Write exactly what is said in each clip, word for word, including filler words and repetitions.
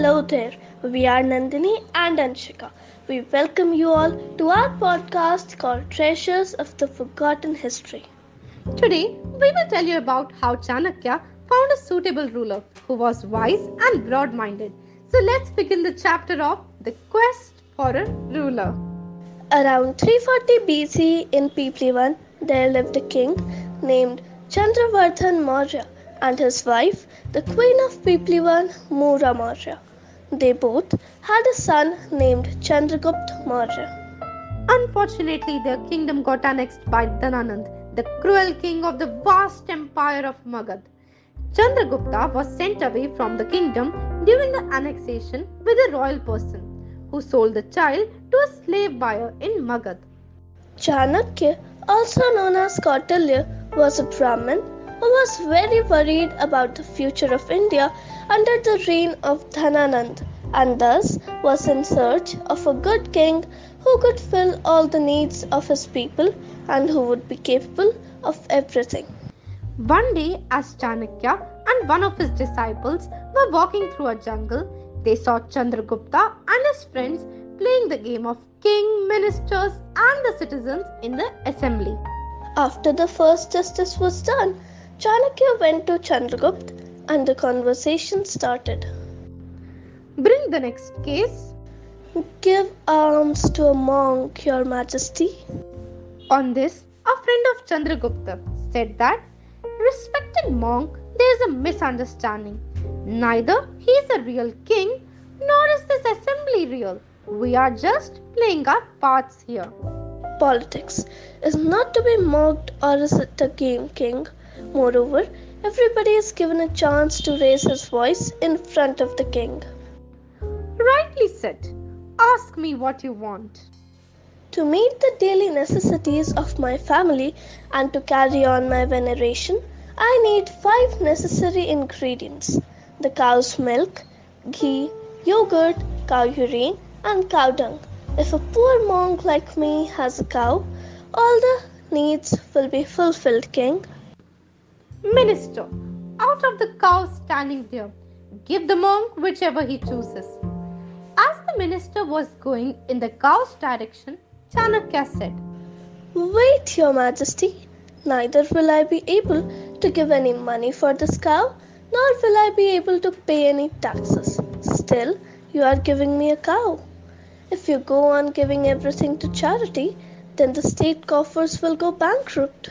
Hello there, we are Nandini and Anshika. We welcome you all to our podcast called Treasures of the Forgotten History. Today, we will tell you about how Chanakya found a suitable ruler who was wise and broad minded. So, let's begin the chapter of The Quest for a Ruler. Around three forty B C in Piplivan, there lived a king named Chandravardhan Maurya and his wife, the queen of Piplivan, Mura Maurya. They both had a son named Chandragupta Maurya. Unfortunately, their kingdom got annexed by Dhananand, the cruel king of the vast empire of Magad. Chandragupta was sent away from the kingdom during the annexation with a royal person who sold the child to a slave buyer in Magad. Chanakya, also known as Kautilya, was a Brahmin who was very worried about the future of India under the reign of Dhananand and thus was in search of a good king who could fill all the needs of his people and who would be capable of everything. One day, as Chanakya and one of his disciples were walking through a jungle, they saw Chandragupta and his friends playing the game of king, ministers, and the citizens in the assembly. After the first justice was done, Chanakya went to Chandragupta and the conversation started. Bring the next case. Give alms to a monk, your majesty. On this, a friend of Chandragupta said that, respected monk, there is a misunderstanding. Neither he is a real king, nor is this assembly real. We are just playing our parts here. Politics is not to be mocked, or is it a game, king? Moreover, everybody is given a chance to raise his voice in front of the king. Rightly said. Ask me what you want. To meet the daily necessities of my family and to carry on my veneration, I need five necessary ingredients: the cow's milk, ghee, yogurt, cow urine, and cow dung. If a poor monk like me has a cow, all the needs will be fulfilled, king. Minister, out of the cow standing there, give the monk whichever he chooses. As the minister was going in the cow's direction, Chanakya said, Wait, your majesty. Neither will I be able to give any money for this cow, nor will I be able to pay any taxes. Still, you are giving me a cow. If you go on giving everything to charity, then the state coffers will go bankrupt.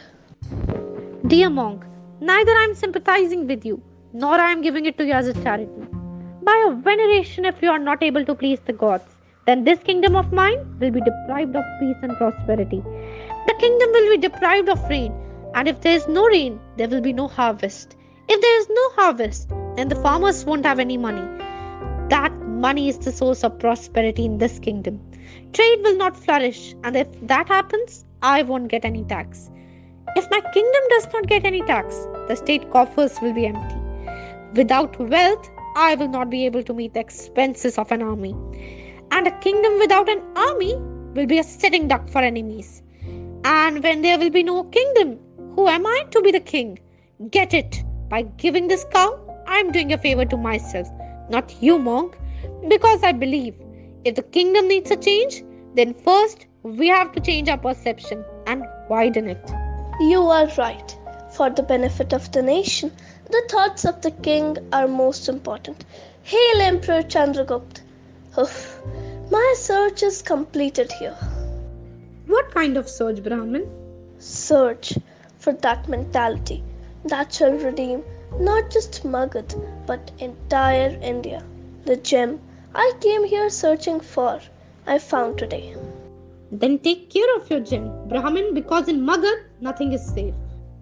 Dear monk, neither I am sympathizing with you, nor I am giving it to you as a charity. By your veneration, if you are not able to please the gods, then this kingdom of mine will be deprived of peace and prosperity. The kingdom will be deprived of rain, and if there is no rain, there will be no harvest. If there is no harvest, then the farmers won't have any money. That money is the source of prosperity in this kingdom. Trade will not flourish, and if that happens, I won't get any tax. If my kingdom does not get any tax, the state coffers will be empty. Without wealth, I will not be able to meet the expenses of an army. And a kingdom without an army will be a sitting duck for enemies. And when there will be no kingdom, who am I to be the king? Get it? By giving this cow, I am doing a favor to myself, not you, monk. Because I believe if the kingdom needs a change, then first we have to change our perception and widen it. You are right. For the benefit of the nation, the thoughts of the king are most important. Hail Emperor Chandragupta! Oof, my search is completed here. What kind of search, Brahmin? Search for that mentality that shall redeem not just Magad but entire India. The gem I came here searching for, I found today. Then take care of your gem, Brahmin, because in Magad nothing is safe.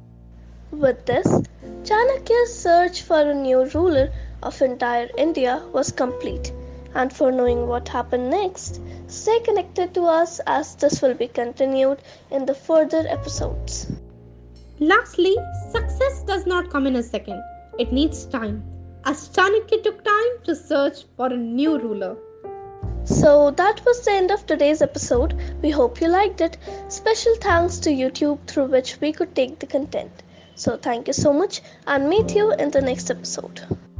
With this, Chanakya's search for a new ruler of entire India was complete. And for knowing what happened next, stay connected to us as this will be continued in the further episodes. Lastly, success does not come in a second. It needs time. As Chanakya took time to search for a new ruler. So that was the end of today's episode. We hope you liked it. Special thanks to YouTube through which we could take the content. So thank you so much and meet you in the next episode.